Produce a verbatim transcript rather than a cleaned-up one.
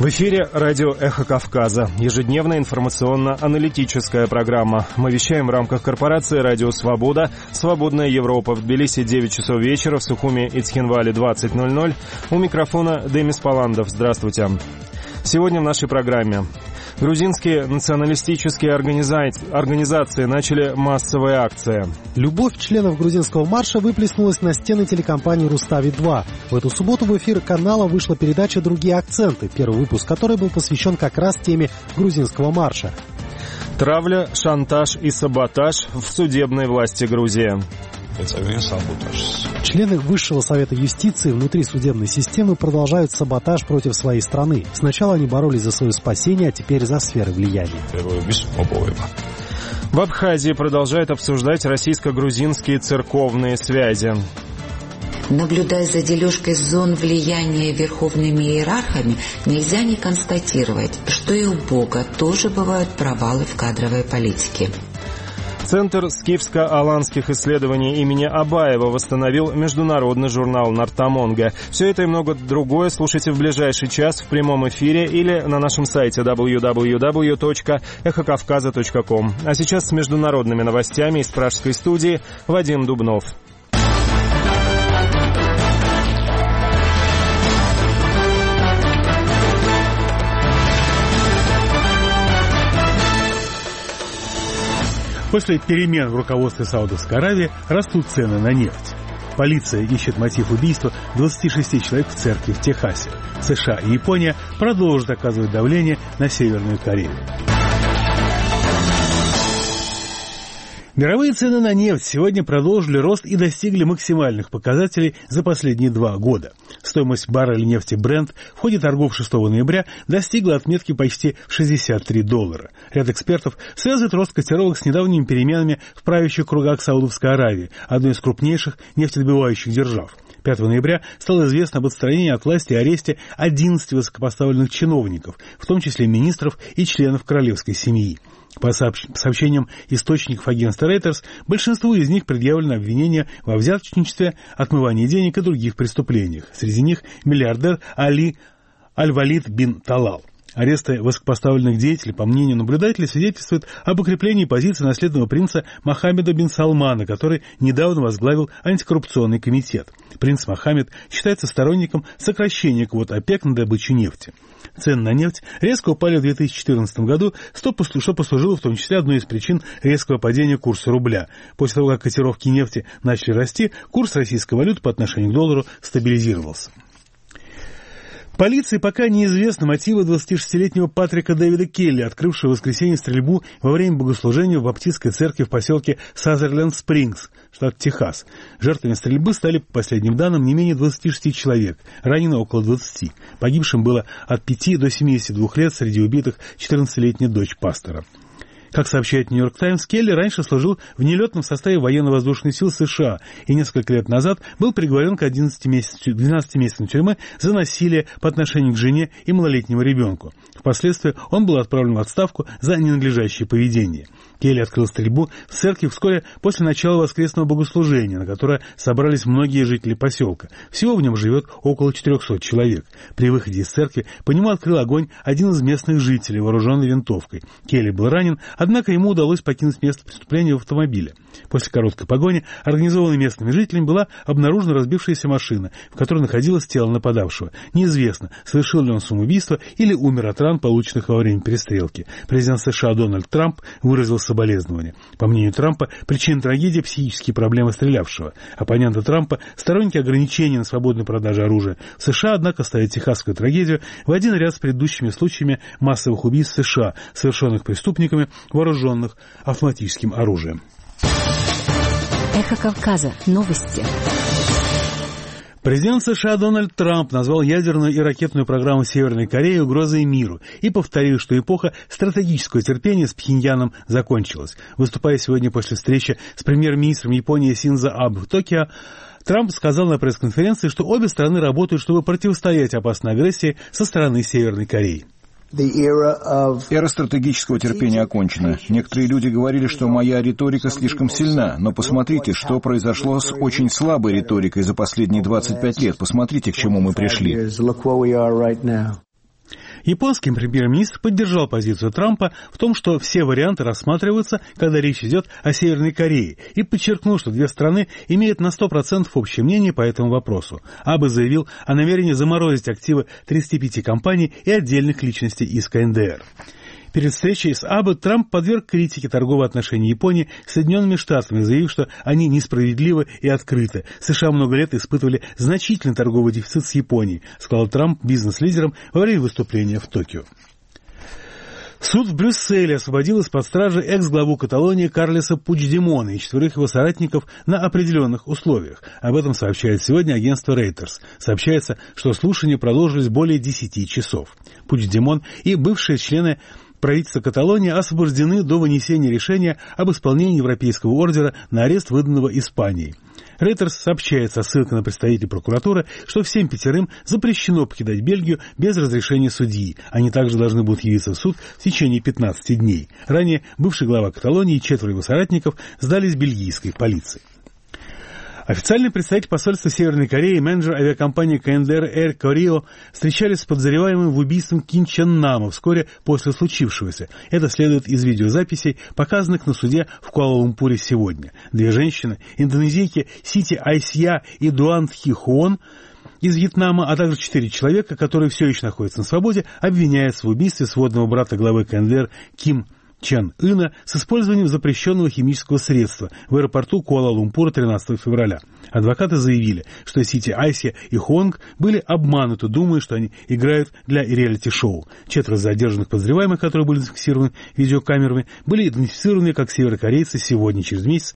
В эфире радио «Эхо Кавказа». Ежедневная информационно-аналитическая программа. Мы вещаем в рамках корпорации «Радио Свобода». «Свободная Европа». В Тбилиси девять часов вечера, в Сухуми и Цхинвале двадцать ноль ноль. У микрофона Демис Паландов. Здравствуйте. Сегодня в нашей программе. Грузинские националистические организации, организации начали массовые акции. Любовь членов грузинского марша выплеснулась на стены телекомпании «Рустави-два». В эту субботу в эфир канала вышла передача «Другие акценты», первый выпуск которой был посвящен как раз теме грузинского марша. Травля, шантаж и саботаж в судебной власти Грузии. Члены Высшего совета юстиции внутри судебной системы продолжают саботаж против своей страны. Сначала они боролись за свое спасение, а теперь за сферы влияния. В Абхазии продолжают обсуждать российско-грузинские церковные связи. Наблюдая за дележкой зон влияния верховными иерархами, нельзя не констатировать, что и у Бога тоже бывают провалы в кадровой политике. Центр скифско-аланских исследований имени Абаева восстановил международный журнал «Нартамонга». Все это и много другое слушайте в ближайший час в прямом эфире или на нашем сайте дабл ю дабл ю дабл ю точка эхо кавказа точка ком. А сейчас с международными новостями из пражской студии Вадим Дубнов. После перемен в руководстве Саудовской Аравии растут цены на нефть. Полиция ищет мотив убийства двадцати шести человек в церкви в Техасе. США и Япония продолжат оказывать давление на Северную Корею. Мировые цены на нефть сегодня продолжили рост и достигли максимальных показателей за последние два года. Стоимость барреля нефти Brent в ходе торгов шестого ноября достигла отметки почти в шестьдесят три доллара. Ряд экспертов связывает рост котировок с недавними переменами в правящих кругах Саудовской Аравии, одной из крупнейших нефтедобывающих держав. пятого ноября стало известно об отстранении от власти и аресте одиннадцати высокопоставленных чиновников, в том числе министров и членов королевской семьи. По сообщениям источников агентства Reuters, большинству из них предъявлено обвинение во взяточничестве, отмывании денег и других преступлениях. Среди них миллиардер Али Аль-Валид бин Талал. Аресты высокопоставленных деятелей, по мнению наблюдателей, свидетельствуют об укреплении позиции наследного принца Мохаммеда бин Салмана, который недавно возглавил антикоррупционный комитет. Принц Мохаммед считается сторонником сокращения квот ОПЕК на добычу нефти. Цены на нефть резко упали в две тысячи четырнадцатом году, что послужило в том числе одной из причин резкого падения курса рубля. После того, как котировки нефти начали расти, курс российской валюты по отношению к доллару стабилизировался. Полиции пока неизвестны мотивы двадцатишестилетнего Патрика Дэвида Келли, открывшего в воскресенье стрельбу во время богослужения в баптистской церкви в поселке Сазерленд-Спрингс, штат Техас. Жертвами стрельбы стали, по последним данным, не менее двадцати шести человек, ранено около двадцати. Погибшим было от пяти до семидесяти двух лет, среди убитых четырнадцатилетняя дочь пастора. Как сообщает «Нью-Йорк Таймс», Келли раньше служил в нелетном составе военно-воздушных сил США и несколько лет назад был приговорен к двенадцатимесячной тюрьме за насилие по отношению к жене и малолетнему ребенку. Впоследствии он был отправлен в отставку за ненадлежащее поведение. Келли открыл стрельбу в церкви вскоре после начала воскресного богослужения, на которое собрались многие жители поселка. Всего в нем живет около четырехсот человек. При выходе из церкви по нему открыл огонь один из местных жителей, вооруженный винтовкой. Келли был ранен, однако ему удалось покинуть место преступления в автомобиле. После короткой погони, организованной местными жителями, была обнаружена разбившаяся машина, в которой находилось тело нападавшего. Неизвестно, совершил ли он самоубийство или умер от ран, полученных во время перестрелки. Президент США Дональд Трамп выразил соболезнования. По мнению Трампа, причина трагедии – психические проблемы стрелявшего. Оппоненты Трампа – сторонники ограничений на свободную продажу оружия. В США, однако, ставят техасскую трагедию в один ряд с предыдущими случаями массовых убийств в США, совершенных преступниками, вооруженных автоматическим оружием. Эхо Кавказа. Новости. Президент США Дональд Трамп назвал ядерную и ракетную программу Северной Кореи угрозой миру и повторил, что эпоха стратегического терпения с Пхеньяном закончилась. Выступая сегодня после встречи с премьер-министром Японии Синдзо Абе в Токио, Трамп сказал на пресс-конференции, что обе страны работают, чтобы противостоять опасной агрессии со стороны Северной Кореи. Эра стратегического терпения окончена. Некоторые люди говорили, что моя риторика слишком сильна, но посмотрите, что произошло с очень слабой риторикой за последние двадцать пять лет. Посмотрите, к чему мы пришли. Японский премьер-министр поддержал позицию Трампа в том, что все варианты рассматриваются, когда речь идет о Северной Корее, и подчеркнул, что две страны имеют на сто процентов общее мнение по этому вопросу. Абе заявил о намерении заморозить активы тридцати пяти компаний и отдельных личностей из ка эн дэ эр. Перед встречей с Абе Трамп подверг критике торговые отношения Японии с Соединенными Штатами, заявив, что они несправедливы и открыты. США много лет испытывали значительный торговый дефицит с Японией, сказал Трамп бизнес-лидерам во время выступления в Токио. Суд в Брюсселе освободил из-под стражи экс-главу Каталонии Карлеса Пучдемона и четверых его соратников на определенных условиях. Об этом сообщает сегодня агентство Reuters. Сообщается, что слушания продолжились более десяти часов. Пучдемон и бывшие члены правительства Каталонии освобождены до вынесения решения об исполнении Европейского ордера на арест, выданного Испанией. Reuters сообщает со ссылкой на представителей прокуратуры, что всем пятерым запрещено покидать Бельгию без разрешения судьи. Они также должны будут явиться в суд в течение пятнадцати дней. Ранее бывший глава Каталонии и четверо его соратников сдались бельгийской полиции. Официальный представитель посольства Северной Кореи и менеджер авиакомпании ка эн дэ эр Air Koryo встречались с подозреваемым в убийстве Ким Чен Нама вскоре после случившегося. Это следует из видеозаписей, показанных на суде в Куала-Лумпуре сегодня. Две женщины, индонезийки Сити Айсья и Дуан Тхи Хуон из Вьетнама, а также четыре человека, которые все еще находятся на свободе, обвиняются в убийстве сводного брата главы ка эн дэ эр Ким Чен Ына с использованием запрещенного химического средства в аэропорту Куала-Лумпура тринадцатого февраля. Адвокаты заявили, что Сити Айси и Хонг были обмануты, думая, что они играют для реалити-шоу. Четверо задержанных подозреваемых, которые были зафиксированы видеокамерами, были идентифицированы как северокорейцы сегодня, через месяц,